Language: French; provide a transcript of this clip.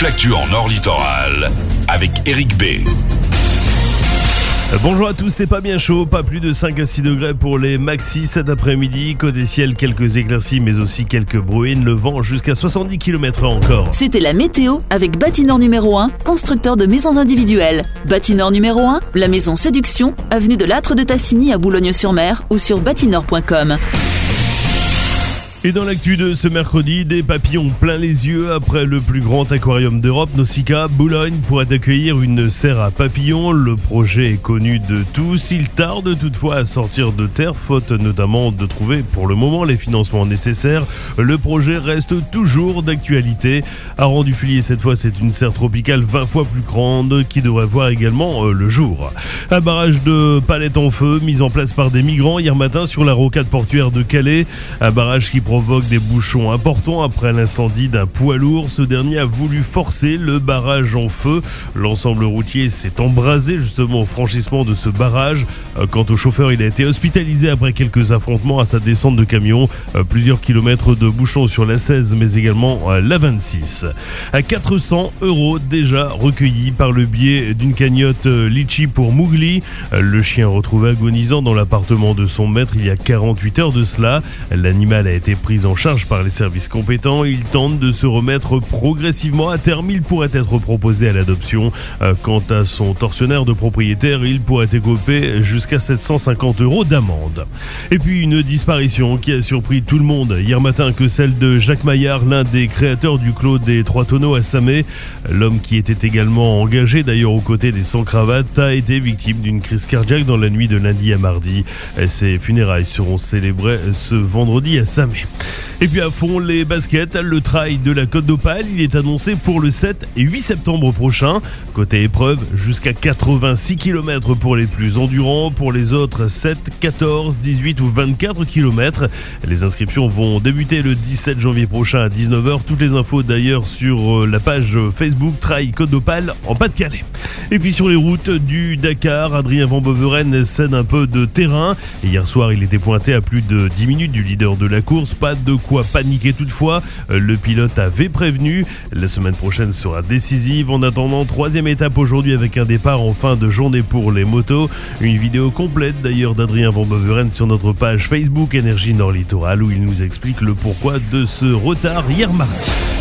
toute l'actu en Nord Littoral avec Eric B. Bonjour à tous, c'est pas bien chaud, pas plus de 5 à 6 degrés pour les maxis cet après-midi. Côté ciel, quelques éclaircies mais aussi quelques bruines, le vent jusqu'à 70 km/h encore. C'était la météo avec Bâtinor numéro 1, constructeur de maisons individuelles. Bâtinor numéro 1, la maison Séduction, avenue de l'Âtre de Tassigny à Boulogne-sur-Mer ou sur bâtinor.com. Et dans l'actu de ce mercredi, des papillons plein les yeux après le plus grand aquarium d'Europe, Nausicaa. Boulogne pourrait accueillir une serre à papillons. Le projet est connu de tous. Il tarde toutefois à sortir de terre, faute notamment de trouver pour le moment les financements nécessaires. Le projet reste toujours d'actualité. À Rendu-Fulier, cette fois, c'est une serre tropicale 20 fois plus grande qui devrait voir également le jour. Un barrage de palettes en feu mis en place par des migrants hier matin sur la rocade portuaire de Calais. Un barrage qui provoque des bouchons importants après l'incendie d'un poids lourd. Ce dernier a voulu forcer le barrage en feu. L'ensemble routier s'est embrasé justement au franchissement de ce barrage. Quant au chauffeur, il a été hospitalisé après quelques affrontements à sa descente de camion. Plusieurs kilomètres de bouchons sur la 16 mais également la 26. À 400 € déjà recueillis par le biais d'une cagnotte Litchi pour Mowgli. Le chien retrouvé agonisant dans l'appartement de son maître il y a 48 heures de cela. L'animal a été pris en charge par les services compétents. Il tente de se remettre progressivement. À terme, il pourrait être proposé à l'adoption. Quant à son tortionnaire de propriétaire, il pourrait écoper jusqu'à 750 € d'amende. Et puis une disparition qui a surpris tout le monde hier matin, que celle de Jacques Maillard, l'un des créateurs du Clos des Trois Tonneaux à Samé. L'homme, qui était également engagé d'ailleurs aux côtés des Sans-Cravates, a été victime d'une crise cardiaque dans la nuit de lundi à mardi. Ses funérailles seront célébrées ce vendredi à Samé. Et puis à fond les baskets, le trail de la Côte d'Opale, il est annoncé pour le 7 et 8 septembre prochain. Côté épreuve, jusqu'à 86 km pour les plus endurants, pour les autres 7, 14, 18 ou 24 km. Les inscriptions vont débuter le 17 janvier prochain à 19h. Toutes les infos d'ailleurs sur la page Facebook Trail Côte d'Opale en Pas-de-Calais. Et puis sur les routes du Dakar, Adrien Van Beveren cède un peu de terrain. Et hier soir, il était pointé à plus de 10 minutes du leader de la course. Pas de quoi paniquer toutefois. Le pilote avait prévenu. La semaine prochaine sera décisive. En attendant, 3e étape aujourd'hui avec un départ en fin de journée pour les motos. Une vidéo complète d'ailleurs d'Adrien Van Beveren sur notre page Facebook Énergie Nord Littoral, où il nous explique le pourquoi de ce retard hier mardi.